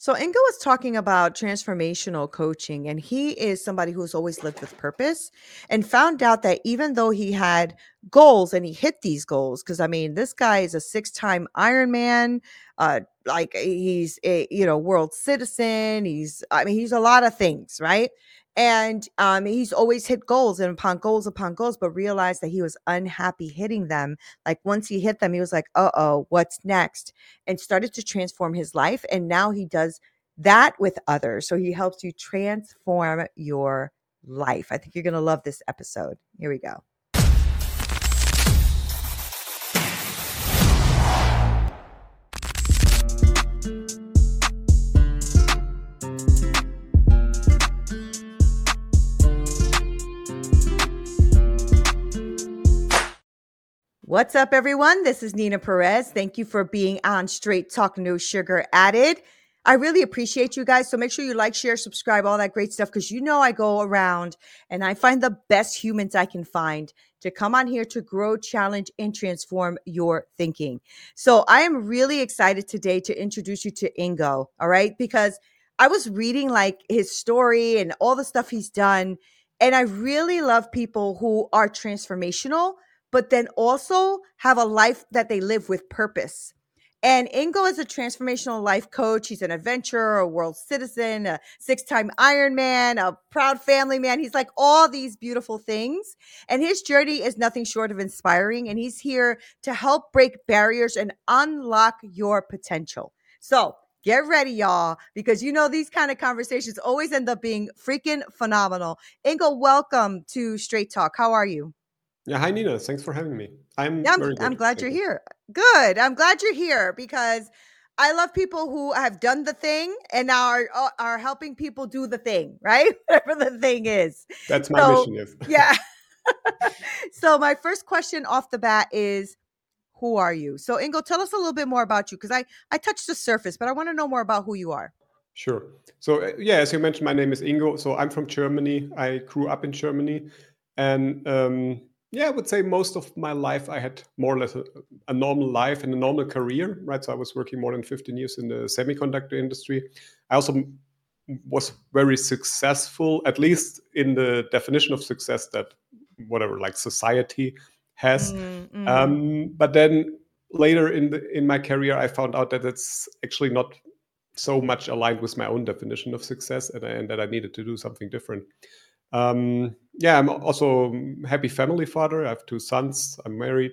So Ingo was talking about transformational coaching, and he is somebody who's always lived with purpose and found out that even though he had goals and he hit these goals, because I mean, this guy is a six-time Ironman, like he's a world citizen. He's a lot of things, right? And he's always hit goals and upon goals, but realized that he was unhappy hitting them. Like once he hit them, he was like, "Uh oh, what's next?" And started to transform his life. And now he does that with others. So he helps you transform your life. I think you're going to love this episode. Here we go. What's up, everyone? This is Nina Perez. Thank you for being on Straight Talk, No Sugar Added. I really appreciate you guys. So make sure you like, share, subscribe, all that great stuff, because I go around and I find the best humans I can find to come on here to grow, challenge, and transform your thinking. So I am really excited today to introduce you to Ingo, all right? Because I was reading like his story and all the stuff he's done, and I really love people who are transformational but then also have a life that they live with purpose. And Ingo is a transformational life coach. He's an adventurer, a world citizen, a six-time Ironman, a proud family man. He's like all these beautiful things. And his journey is nothing short of inspiring. And he's here to help break barriers and unlock your potential. So get ready, y'all, because these kind of conversations always end up being freaking phenomenal. Ingo, welcome to Straight Talk. How are you? Yeah, hi Nina. Thanks for having me. I'm Yeah, very I'm good. glad Thank you're you. here. Good. I'm glad you're here because I love people who have done the thing and now are helping people do the thing, right? Whatever the thing is. That's my So, mission, yes. yeah. So, my first question off the bat is, who are you? So, Ingo, tell us a little bit more about you, because I touched the surface, but I want to know more about who you are. Sure. So, yeah, as you mentioned, my name is Ingo. So, I'm from Germany. I grew up in Germany. And yeah, I would say most of my life I had more or less a normal life and a normal career, right? So, I was working more than 15 years in the semiconductor industry. I also was very successful, at least in the definition of success that whatever, like society has. Mm. But then later in my career, I found out that it's actually not so much aligned with my own definition of success, and that I needed to do something different. Yeah, I'm also a happy family father. I have two sons. I'm married.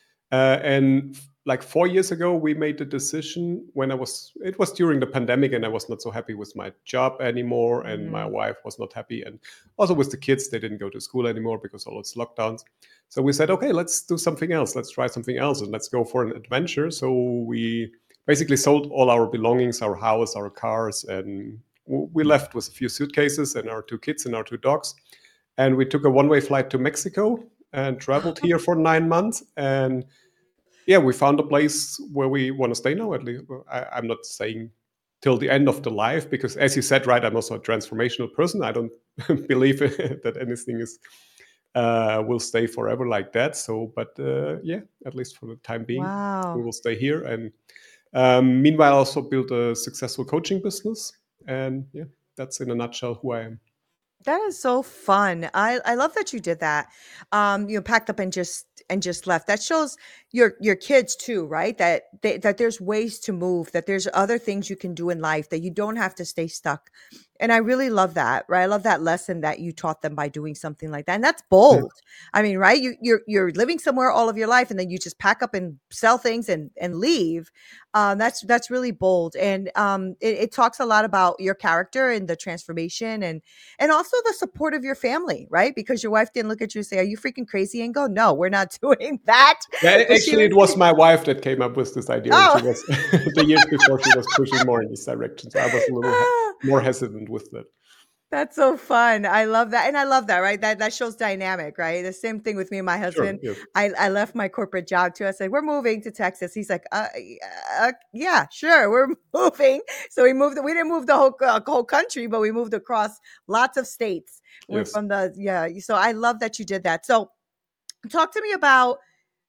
And like 4 years ago, we made the decision when it was during the pandemic and I was not so happy with my job anymore. And my wife was not happy. And also with the kids, they didn't go to school anymore because all those lockdowns. So we said, okay, let's do something else. Let's try something else and let's go for an adventure. So we basically sold all our belongings, our house, our cars, and we left with a few suitcases and our two kids and our two dogs. And we took a one-way flight to Mexico and traveled here for 9 months. And yeah, we found a place where we want to stay now. At least I'm not saying till the end of the life, because as you said, right, I'm also a transformational person. I don't believe that anything is will stay forever like that. So, but yeah, at least for the time being, we Wow. will stay here. And meanwhile, I also built a successful coaching business. And yeah, that's in a nutshell who I am. That is so fun. I love that you did that. You packed up and just left. That shows your kids too, right? That there's ways to move, that there's other things you can do in life, that you don't have to stay stuck. And I really love that, right? I love that lesson that you taught them by doing something like that. And that's bold. I mean, right? You're living somewhere all of your life and then you just pack up and sell things and leave. That's really bold. And it talks a lot about your character and the transformation and also the support of your family, right? Because your wife didn't look at you and say, "Are you freaking crazy?" and go, "No, we're not doing that." Yeah, But she actually, was, it was my wife that came up with this idea, and she oh, was the years before she was pushing more in this direction. So I was a little more hesitant with that. that's so fun. I love that. And I love that, right? That shows dynamic, right? The same thing with me and my Sure. husband. Yes. I left my corporate job too. I said, "We're moving to Texas." He's like, yeah, sure, we're moving." So we didn't move the whole country, but we moved across lots of states. We're Yes. from yeah. So I love that you did that. So talk to me about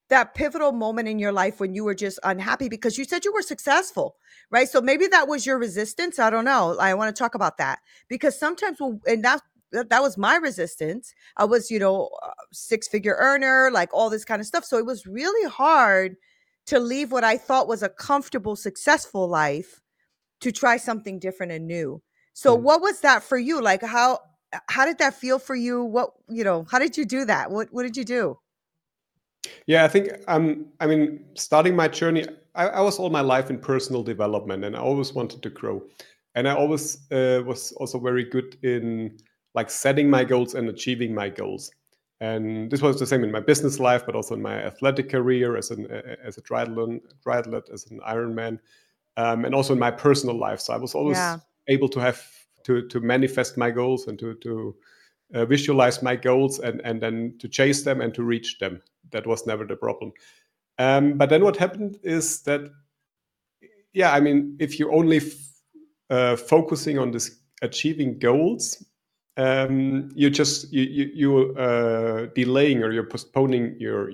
that pivotal moment in your life when you were just unhappy because you said you were successful, right? So maybe that was your resistance. I don't know. I want to talk about that because sometimes and that was my resistance. I was, six-figure earner, like all this kind of stuff. So it was really hard to leave what I thought was a comfortable, successful life to try something different and new. So Mm. what was that for you? Like how did that feel for you? How did you do that? What did you do? Yeah, I think I mean, starting my journey, I was all my life in personal development, and I always wanted to grow, and I always was also very good in like setting my goals and achieving my goals. And this was the same in my business life, but also in my athletic career as a triathlete, as an Ironman, and also in my personal life. So I was always Yeah. able to have to manifest my goals and to visualize my goals and then to chase them and to reach them. That was never the problem. But then what happened is that, yeah, I mean, if you're only focusing on this achieving goals, you just you delaying or you're postponing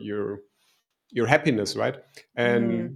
your happiness, right? Mhm. And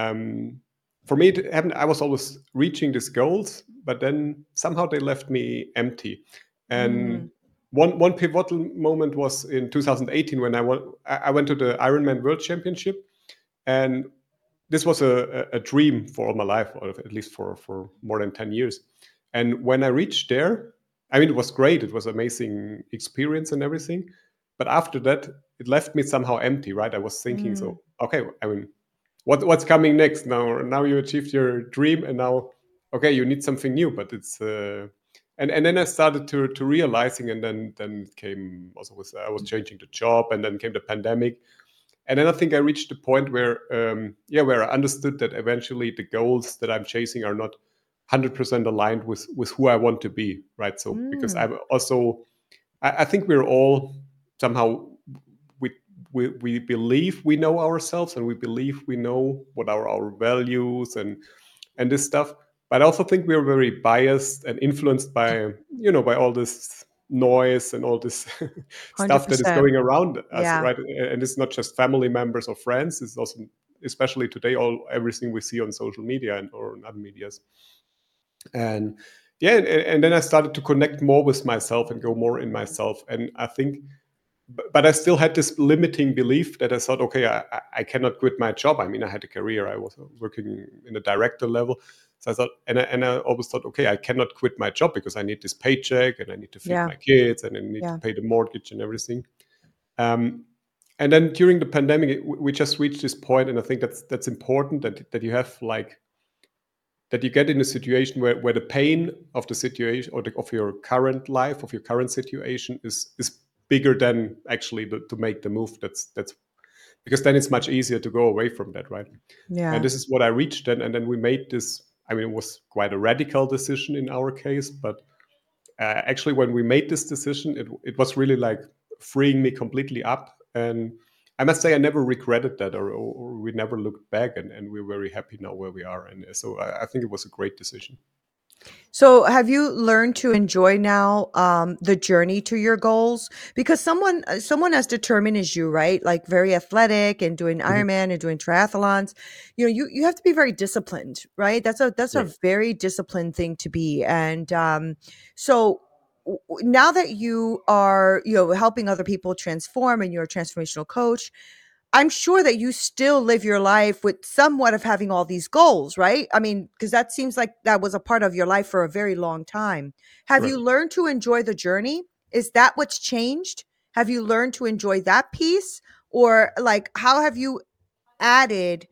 for me, it happened. I was always reaching these goals, but then somehow they left me empty. Mm. And one pivotal moment was in 2018 when I went to the Ironman World Championship, and this was a dream for all my life, or at least for more than 10 years. And when I reached there, I mean, it was great. It was amazing experience and everything. But after that, it left me somehow empty, right? I was thinking, Mm. so, okay, I mean, what's coming next? Now you achieved your dream, and now, okay, you need something new. But it's and then I started to realizing, and then it came also with I was changing the job, and then came the pandemic, and then I think I reached the point where where I understood that eventually the goals that I'm chasing are not 100% aligned with who I want to be, right? So because Mm. I'm also I think we're all somehow we, we believe we know ourselves, and we believe we know what are our values and this stuff. But I also think we're very biased and influenced by by all this noise and all this stuff that is 100%. going around us, Yeah. right? And it's not just family members or friends. It's also, especially today, everything we see on social media and or on other medias. And yeah, and then I started to connect more with myself and go more in myself. And I think, but I still had this limiting belief that I thought, okay, I cannot quit my job. I mean, I had a career. I was working in a director level. So I thought, and I always thought, okay, I cannot quit my job because I need this paycheck and I need to feed Yeah. my kids and I need to Yeah. pay the mortgage and everything. Um, and then during the pandemic, we just reached this point, and I think that's important that you have like that you get in a situation where the pain of the situation or of your current life, of your current situation is bigger than actually to make the move. That's because then it's much easier to go away from that, right? And Yeah. this is what I reached then, and then we made this. I mean, it was quite a radical decision in our case, but actually, when we made this decision, it was really like freeing me completely up. And I must say, I never regretted that, or we never looked back, and we're very happy now where we are. And so I think it was a great decision. So, have you learned to enjoy now the journey to your goals? Because someone as determined as you, right? Like very athletic and doing Mhm. Ironman and doing triathlons, you have to be very disciplined, right? That's a Right. very disciplined thing to be. And so now that you are helping other people transform and you're a transformational coach, I'm sure that you still live your life with somewhat of having all these goals, right? I mean, because that seems like that was a part of your life for a very long time. Have Right. you learned to enjoy the journey? Is that what's changed? Have you learned to enjoy that piece? Or like how have you added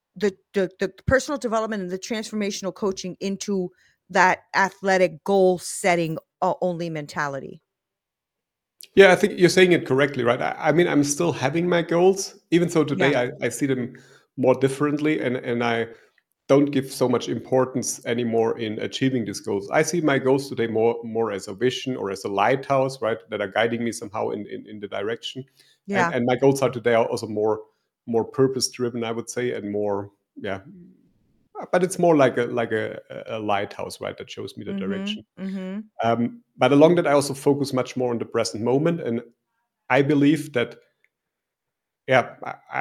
the personal development and the transformational coaching into that athletic goal setting only mentality? Yeah, I think you're saying it correctly, right? I mean, I'm still having my goals, even though Yeah. today I see them more differently, and I don't give so much importance anymore in achieving these goals. I see my goals today more as a vision or as a lighthouse, right? That are guiding me somehow in the direction. And Yeah. and my goals are today are also more purpose driven, I would say, and more yeah. But it's more like a lighthouse, right? That shows me the Mhm. direction. Mhm. But along that, I also focus much more on the present moment, and I believe that yeah.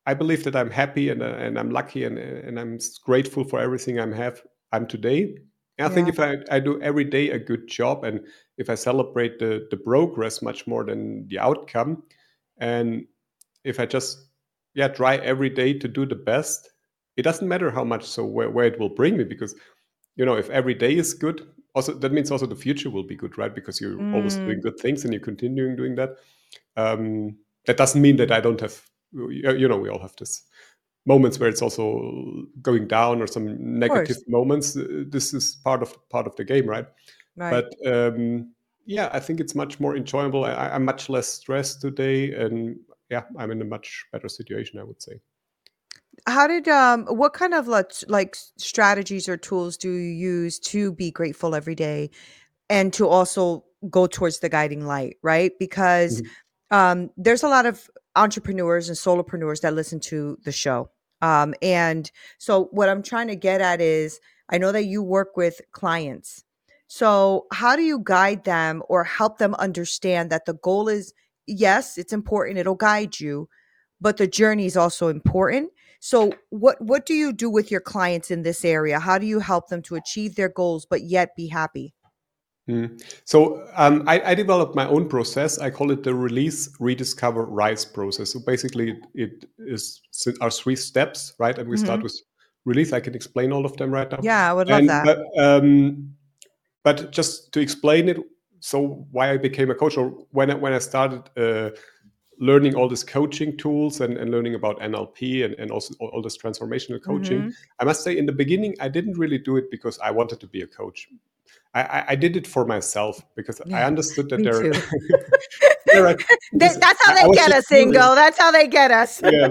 I believe that I'm happy and I'm lucky and I'm grateful for everything I'm today. And I think Yeah. if I do every day a good job, and if I celebrate the progress much more than the outcome, and if I just try every day to do the best, it doesn't matter how much, so where it will bring me, because if every day is good, also that means also the future will be good, right? Because you're always doing Mm, good things and you're continuing doing that. That doesn't mean that I don't have, we all have this moments where it's also going down, or some of negative course. moments. This is part of the game, right? Right. But I think it's much more enjoyable. I'm much less stressed today, and I'm in a much better situation, I would say. How did what kind of strategies or tools do you use to be grateful every day and to also go towards the guiding light, right? Because Mhm. there's a lot of entrepreneurs and solopreneurs that listen to the show. And so what I'm trying to get at is I know that you work with clients. So how do you guide them or help them understand that the goal is, yes, it's important, it'll guide you, but the journey is also important. So what do you do with your clients in this area? How do you help them to achieve their goals but yet be happy? Mm. So I developed my own process. I call it the release, rediscover, rise process. So basically, are 3 steps, right? And we start Mhm. with release. I can explain all of them right now. Yeah, I would love And that. but just to explain it, so why I became a coach, or when I started learning all these coaching tools, and learning about NLP, and also all this transformational coaching, Mhm. I must say in the beginning I didn't really do it because I wanted to be a coach. I did it for myself because I Yeah, understood that me there, too. yeah, right. Because That's how I they was get just us, curious. Ingo. That's how they get us. Yeah,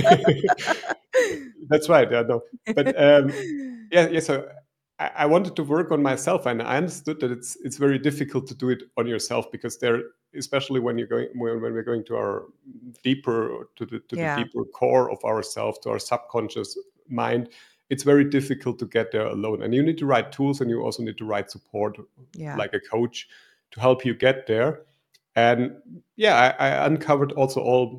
that's right. Yeah, no, but yeah. So I wanted to work on myself, and I understood that it's very difficult to do it on yourself, because there, especially when we're going to our deeper to the Yeah, deeper core of ourself, to our subconscious mind, it's very difficult to get there alone. And you need the right tools, and you also need the right support, yeah, like a coach, to help you get there. And I uncovered also all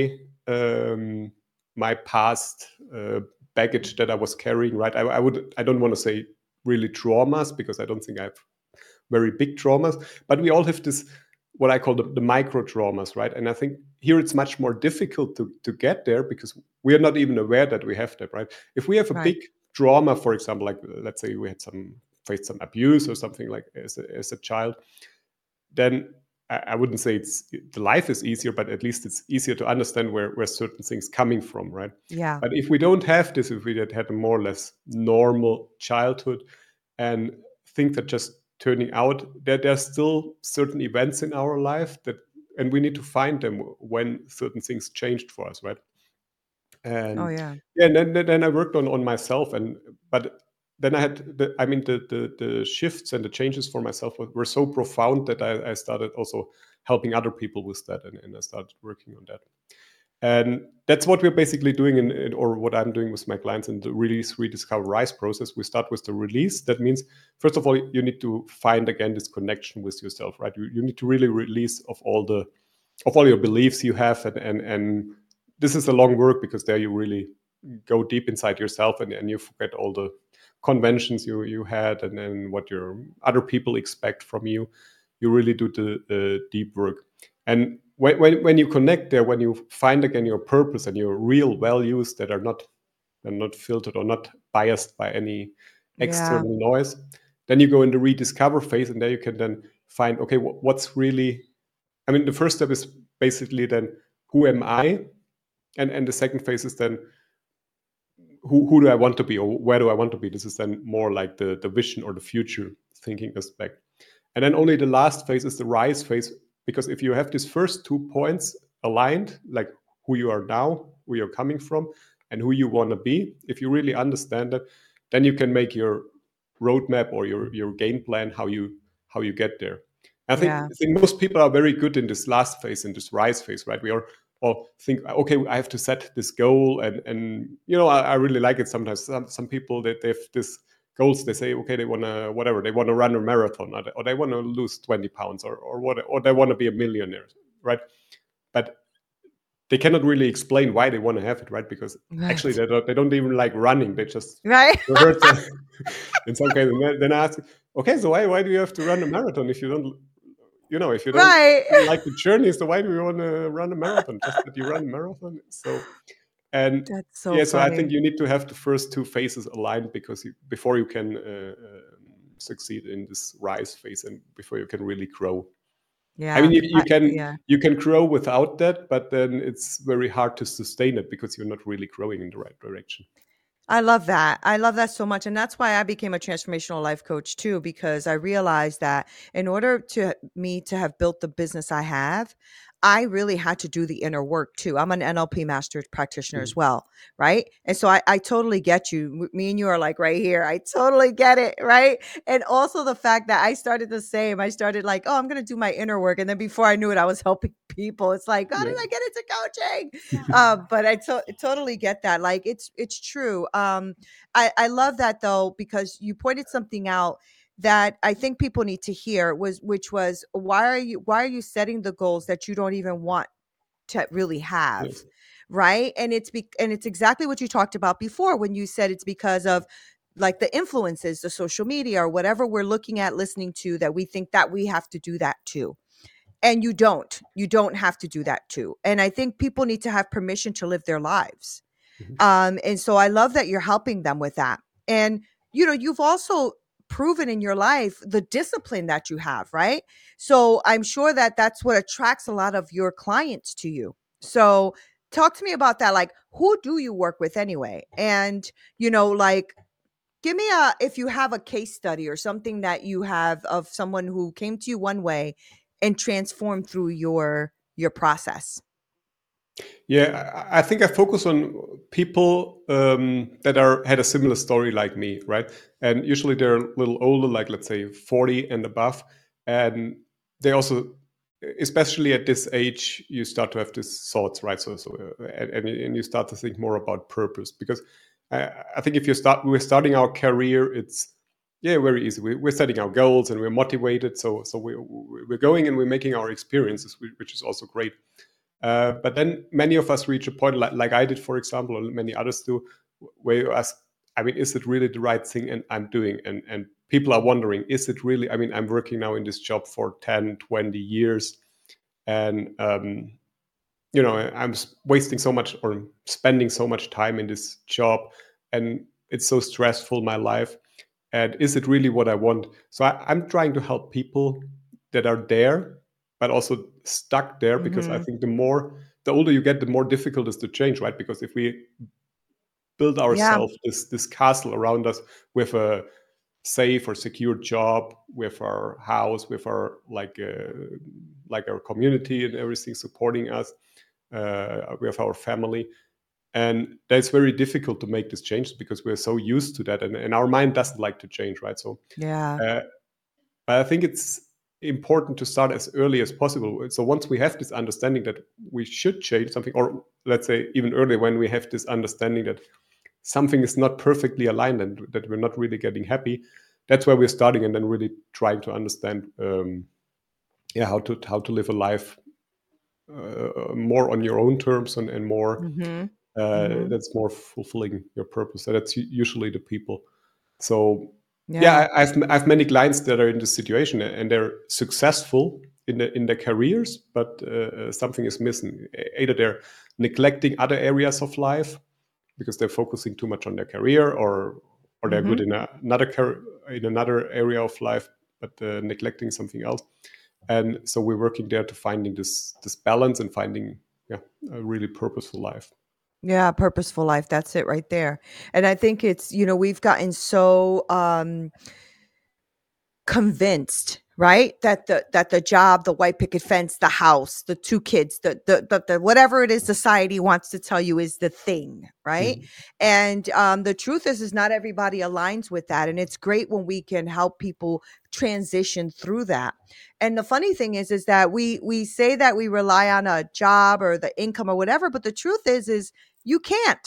my past baggage that I was carrying. Right, I don't want to say really traumas, because I don't think I have very big traumas, but we all have this, what I call the micro traumas, right? And I think here it's much more difficult to get there, because we are not even aware that we have that, right? If we have a right. big trauma, for example, like let's say we had faced some abuse or something, like as a child, then I wouldn't say the life is easier, but at least it's easier to understand where certain things coming from, right? Yeah, But if we don't have this, if we had a more or less normal childhood, and think that just turning out, there's still certain events in our life that, and we need to find them when certain things changed for us, right? oh, And yeah, and then I worked on myself, and but then I had the shifts and the changes for myself were so profound that I started also helping other people with that, and I started working on that. And that's what we're basically doing or what I'm doing with my clients in the release, rediscover, rise process. We start with the release. That means, first of all, you need to find again this connection with yourself, right? You need to really release of all your beliefs you have, and this is a long work, because there you really go deep inside yourself, and you forget all the conventions you had, and then what your other people expect from you. You really do the deep work. And when you connect there, when you find again your purpose and your real values that are not filtered or not biased by any yeah, external noise, then you go in the rediscover phase, and there you can then find, okay, what's really, I mean, the first step is basically then, who am I? And the second phase is then, who do I want to be, or where do I want to be? This is then more like the vision or the future thinking aspect. And then only the last phase is the rise phase, because if you have these first 2 points aligned, like who you are now, where you're coming from, and who you want to be, if you really understand that, then you can make your roadmap or your game plan, how you get there. yeah, I think most people are very good in this last phase, in this rise phase, right? We are all think, okay, I have to set this goal, and I really like it sometimes. Some people, that they have this goals. They say, okay, they want to, whatever, they want to run a marathon, or they want to lose 20 pounds, or what, or they want to be a millionaire, right? But they cannot really explain why they want to have it, right? Because actually Right. they don't even like running. They just Right. hurt in some cases. And then I ask, okay, so why do you have to run a marathon if you don't, if you don't Right. like the journey? So why do you want to run a marathon? Just that you run a marathon. So and That's so yeah, so I think funny. you need to have the first two phases aligned because before you can succeed in this rise phase and before you can really grow. I Yeah. mean, Yeah. you can grow without that, but then it's very hard to sustain it because you're not really growing in the right direction. I love that. I love that so much. And that's why I became a transformational life coach too, because I realized that in order to me to have built the business I have, I really had to do the inner work too. I'm an NLP master practitioner as Mhm. well. Right. And so I totally get you. Me and you are like right here. I totally get it. Right. And also the fact that I started the same. I started like, oh, I'm going to do my inner work. And then before I knew it, I was helping people. It's like, how Yeah. did I get into coaching? But I totally get that. Like it's true. I love that though because you pointed something out that I think people need to hear which was why are you setting the goals that you don't even want to really have, Yes. right? And it's exactly what you talked about before when you said it's because of like the influences, the social media or whatever we're looking at, listening to that we think that we have to do that too. And you don't have to do that too. And I think people need to have permission to live their lives. Mhm. And so I love that you're helping them with that. And, you've also proven in your life the discipline that you have, right? So I'm sure that that's what attracts a lot of your clients to you. So talk to me about that. Like, who do you work with anyway? And, like, give me if you have a case study or something that you have of someone who came to you one way and transformed through your process. Yeah, I think I focus on people that had a similar story like me, right? And usually they're a little older, like let's say 40 and above, and they also, especially at this age, you start to have these thoughts, right? And you start to think more about purpose because I think if we're starting our career, it's very easy. We're setting our goals and we're motivated, so we're going and we're making our experiences, which is also great. But then many of us reach a point, like I did, for example, or many others do, where you ask, I mean, is it really the right thing and I'm doing? And people are wondering, is it really? I mean, I'm working now in this job for 10, 20 years. And, I'm wasting so much or spending so much time in this job. And it's so stressful, my life. And is it really what I want? So I'm trying to help people that are there but also stuck there because I Mhm. think the older you get, the more difficult it is to change, right? Because if we build Yeah. ourselves this castle around us with a safe or secure job, with our house, with our like our community and everything supporting us, with our family, and that's very difficult to make this change because we're so used to that, and our mind doesn't like to change, right? So Yeah. uh, but I think it's important to start as early as possible. So once we have this understanding that we should change something, or let's say even earlier, when we have this understanding that something is not perfectly aligned and that we're not really getting happy, that's where we're starting, and then really trying to understand, how to live a life more on your own terms and more Mhm. Mhm. that's more fulfilling your purpose. So that's usually the people. So Yeah. yeah, I've many clients that are in this situation and they're successful in their careers, but something is missing. Either they're neglecting other areas of life because they're focusing too much on their career, or they're good Mhm. in another area of life, but neglecting something else. And so we're working there to finding this balance and finding a really purposeful life. Yeah, purposeful life. That's it right there. And I think it's, we've gotten so convinced, right? That the job, the white picket fence, the house, the two kids, the whatever it is society wants to tell you is the thing, right? Mhm. And the truth is not everybody aligns with that. And it's great when we can help people transition through that. And the funny thing is that we say that we rely on a job or the income or whatever, but the truth is you can't.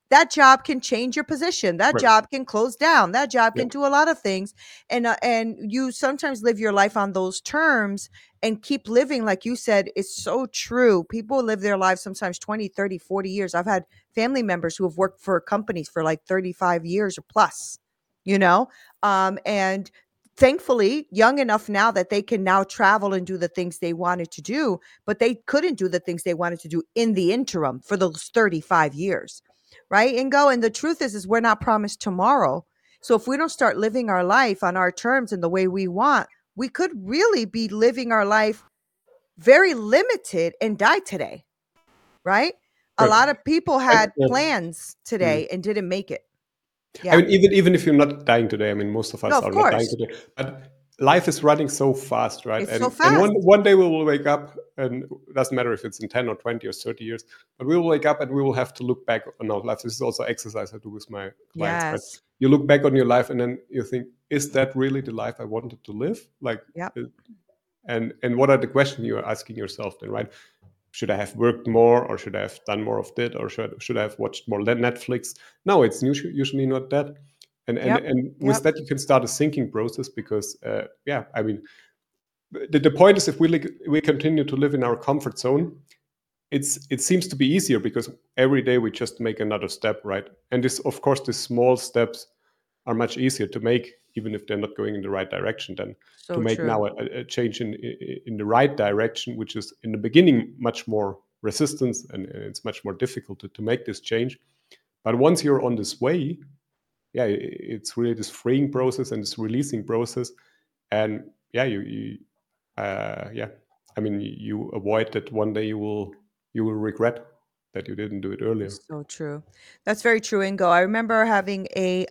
that job can change your position. That Right. job can close down. That job Yeah. can do a lot of things. And you sometimes live your life on those terms and keep living. Like you said, it's so true. People live their lives sometimes 20, 30, 40 years. I've had family members who have worked for companies for like 35 years or plus, you know? And thankfully young enough now that they can now travel and do the things they wanted to do, but they couldn't do the things they wanted to do in the interim for those 35 years. Right, Ingo? And the truth is we're not promised tomorrow. So if we don't start living our life on our terms and the way we want, we could really be living our life very limited and die today, right? A Right. lot of people And, had plans mm. today and didn't make it. I Yeah. mean, even if you're not dying today, I mean, most of No, us of are not dying course. today. But life is running so fast, right? It's so And fast. one day we will wake up, and it doesn't matter if it's in 10 or 20 or 30 years, but we will wake up and we will have to look back on our life. This is also exercise I do with my clients, right? Yes. You look back on your life and then you think, is that really the life I wanted to live? Like, Yep. and what are the questions you're asking yourself then, right? Should I have worked more, or should I have done more of that, or should I have watched more Netflix? No, it's usually not that. Yep. And with Yep. that, you can start a thinking process because, yeah, I mean, the point is, if we continue to live in our comfort zone, it seems to be easier because every day we just make another step, right? And this, of course, the small steps are much easier to make, even if they're not going in the right direction, than to So make true. now a change in the right direction, which is in the beginning much more resistance, and it's much more difficult to make this change. But once you're on this way, yeah, it's really this freeing process and this releasing process, and yeah, yeah, I mean, you avoid that one day you will regret that you didn't do it earlier. It's so true. That's very true, Ingo. I remember having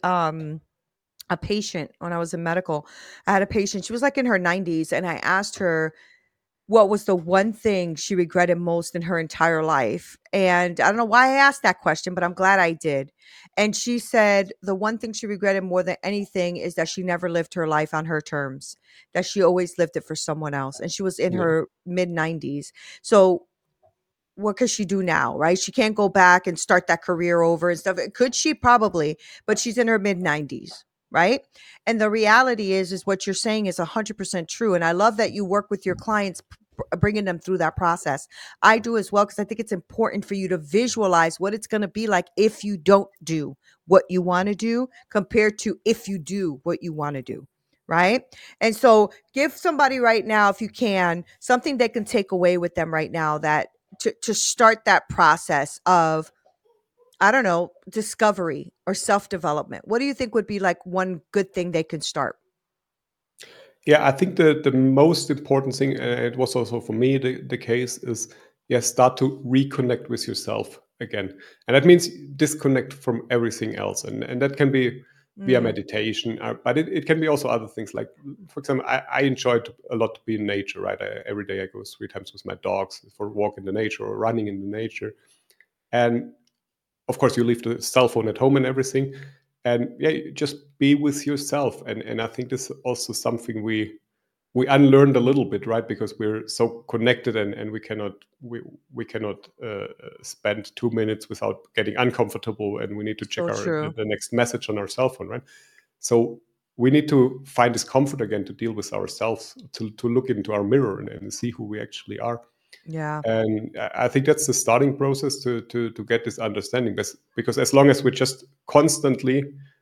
a patient when I was in medical. I had a patient, she was like in her 90s, and I asked her what was the one thing she regretted most in her entire life. And I don't know why I asked that question, but I'm glad I did. And she said the one thing she regretted more than anything is that she never lived her life on her terms, that she always lived it for someone else. And she was in Yeah. her mid 90s. So what could she do now, right? She can't go back and start that career over and stuff. Could she? Probably, but she's in her mid 90s, right? And the reality is what you're saying is 100% true. And I love that you work with your clients, bringing them through that process. I do as well, because I think it's important for you to visualize what it's going to be like if you don't do what you want to do compared to if you do what you want to do. Right. And so give somebody right now, if you can, something they can take away with them right now, that to start that process of, I don't know, discovery or self-development. What do you think would be like one good thing they can start? Yeah, I think the most important thing, and it was also for me the case, is, yeah, start to reconnect with yourself again, and that means disconnect from everything else, and that can be via Mm, meditation, but it can be also other things. Like, for example, I enjoy a lot to be in nature. Right, every day I go 3 times with my dogs for a walk in the nature or running in the nature, and of course you leave the cell phone at home and everything, and yeah, you just be with yourself, and I think this is also something we unlearned a little bit, right? Because we're so connected, and we cannot spend 2 minutes without getting uncomfortable, and we need to check so true. the next message on our cell phone, right? So we need to find this comfort again to deal with ourselves, to look into our mirror and see who we actually are. Yeah. And I think that's the starting process to get this understanding. Because as long as we're just constantly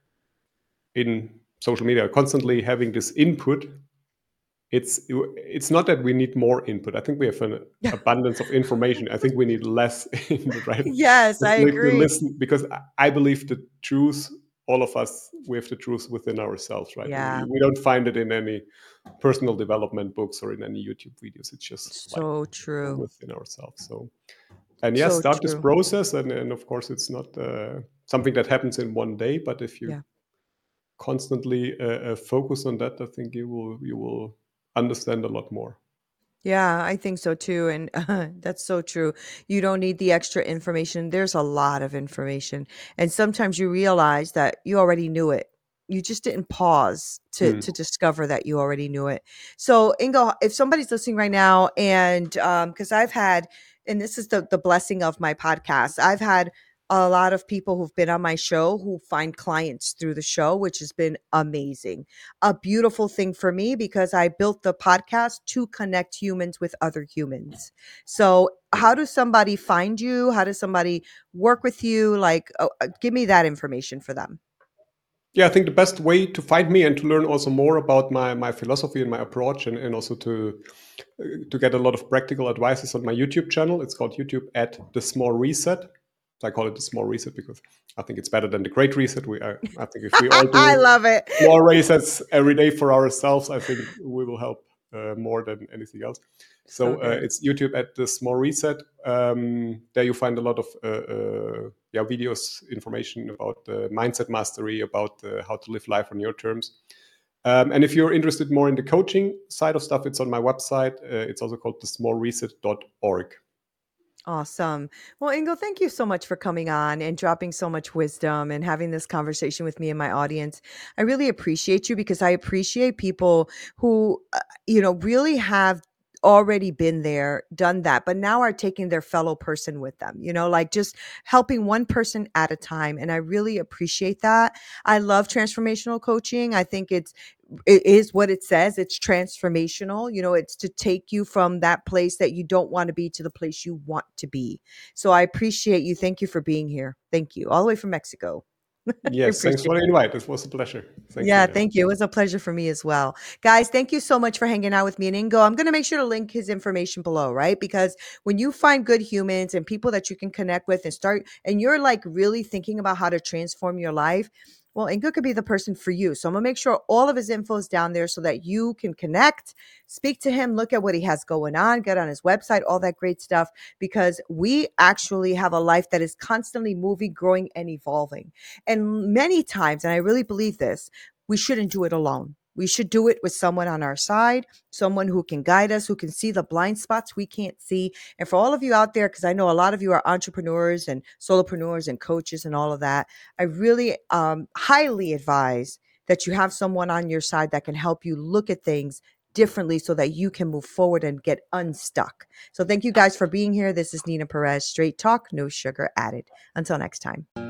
in social media, constantly having this input, it's not that we need more input. I think we have an abundance of information. I think we need less input, right? Yes, I Just like to agree. listen, because I believe the truth. All of us, we have the truth within ourselves, right? Yeah, We don't find it in any personal development books or in any YouTube videos. It's just like so true. within ourselves. So, and yeah, So start this true. process, and of course, it's not something that happens in one day. But if you Yeah. constantly focus on that, I think you will understand a lot more. Yeah, I think so too. And that's so true. You don't need the extra information. There's a lot of information. And sometimes you realize that you already knew it. You just didn't pause Mm. to discover that you already knew it. So, Ingo, if somebody's listening right now, and because I've had, and this is the blessing of my podcast, I've had a lot of people who've been on my show who find clients through the show, which has been amazing. A beautiful thing for me because I built the podcast to connect humans with other humans. So, how does somebody find you? How does somebody work with you? Like, give me that information for them. Yeah, I think the best way to find me and to learn also more about my philosophy and my approach, and also to get a lot of practical advice is on my YouTube channel. It's called YouTube at The Small Reset. So I call it The Small Reset because I think it's better than The Great Reset. I think if we all I do love it. small resets every day for ourselves, I think we will help more than anything else. So So good. it's YouTube at The Small Reset. There you find a lot of videos, information about mindset mastery, about how to live life on your terms. And if you're interested more in the coaching side of stuff, it's on my website. It's also called thesmallreset.org. Awesome. Well, Ingo, thank you so much for coming on and dropping so much wisdom and having this conversation with me and my audience. I really appreciate you because I appreciate people who, really have already been there, done that, but now are taking their fellow person with them, like just helping one person at a time. And I really appreciate that. I love transformational coaching. I think it is what it says. It's transformational. It's to take you from that place that you don't want to be to the place you want to be. So I appreciate you. Thank you for being here. Thank you. All the way from Mexico. I Yes, thanks appreciate for the it. invite. It was a pleasure. Thanks, Yeah, Nina. thank you. It was a pleasure for me as well. Guys, thank you so much for hanging out with me and Ingo. I'm going to make sure to link his information below, right? Because when you find good humans and people that you can connect with and you're like really thinking about how to transform your life, well, Ingo could be the person for you. So I'm going to make sure all of his info is down there so that you can connect, speak to him, look at what he has going on, get on his website, all that great stuff, because we actually have a life that is constantly moving, growing, and evolving. And many times, and I really believe this, we shouldn't do it alone. We should do it with someone on our side, someone who can guide us, who can see the blind spots we can't see. And for all of you out there, because I know a lot of you are entrepreneurs and solopreneurs and coaches and all of that, I really highly advise that you have someone on your side that can help you look at things differently so that you can move forward and get unstuck. So thank you guys for being here. This is Nina Perez, Straight Talk, no sugar added. Until next time.